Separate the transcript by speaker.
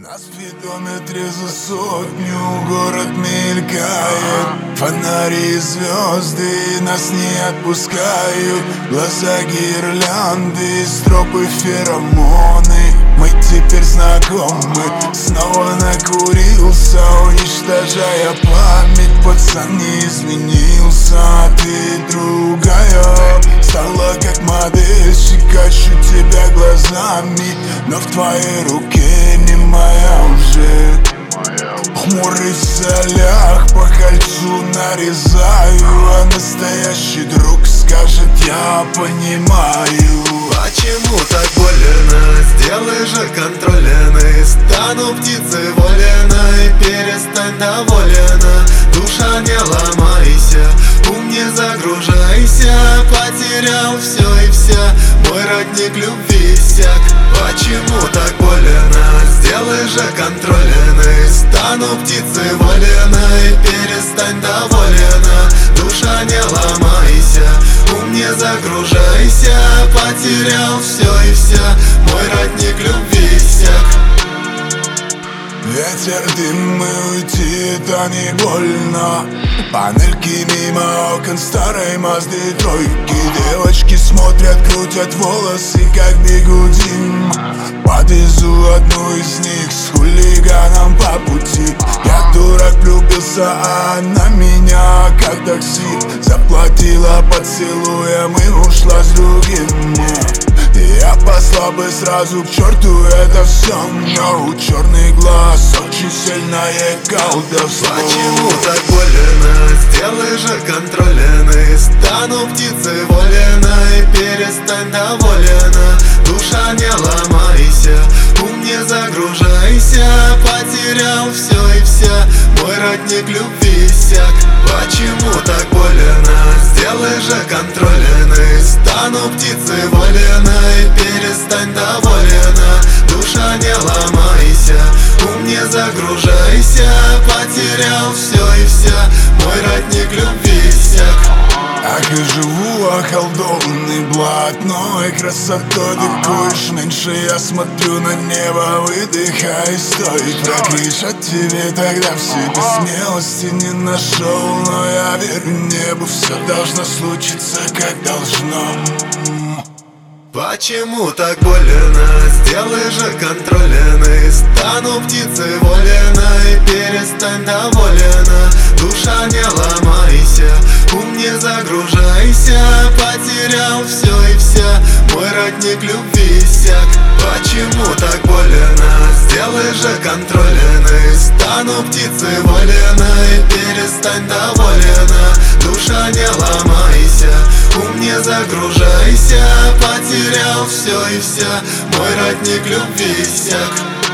Speaker 1: На спидометре за сотню город мелькает, фонари и звезды нас не отпускают. Глаза гирлянды, стропы феромоны. Мы теперь знакомы, снова накурился, уничтожая память. Пацан не изменился, ты другая. Стала как модельщик, ищу тебя глазами, но в твоей руке не моя уже. Хмурый в солях, по кольцу нарезаю, а настоящий друг скажет: я понимаю.
Speaker 2: Почему так больно? Сделай же контрольный. Стану птицей воленой, перестань доволена. Душа, не ломайся, ум не загружайся. Потерял все и вся, мой родник любви иссяк. Почему так больно? Сделай же контрольный. Стану птицей воленой, перестань доволена. Душа, не ломайся, ум не загружайся. Потерял все и вся, мой родник любви иссяк.
Speaker 1: Ветер, дым и уйти, это не больно. Панельки мимо окон старой Мазды тройки. Девочки смотрят, крутят волосы, как бигудин. Подвезу одну из них с хулиганом по пути. Я дурак влюбился, а она меня как такси. Заплатила поцелуем и ушла с другим. Я послал бы сразу к черту это все, но у черный глаз очень сильное колдовство.
Speaker 2: Почему так больно? Сделай же контрольный. Стану птицей воленой, перестань доволена. Душа, не ломайся, ум не загружайся. Потерял все и вся, мой родник любви иссяк. Почему так больно? Сделай же контрольный. Стану птицей воленой, перестань доволена. Душа, не ломайся, ум не загружайся. Потерял все и вся, мой родник любви иссяк.
Speaker 1: Ах, и живу околдованный блатной красотой. Дыкуешь меньше, я смотрю на небо, выдыхай, стой. Прокричать тебе тогда в себе смелости не нашел, но я верю небу, все должно случиться как должно.
Speaker 2: Почему так больно? Сделай же контрольный. Стану птицей воленой, перестань доволена. Душа, не ломайся, ум не загружайся. Потерял все и вся, мой родник любви иссяк. Почему так больно? Сделай же контрольный. Стану птицей воленой, перестань доволена. Душа, не ломайся, ум не загружайся. Потерял все и вся, мой родник любви иссяк.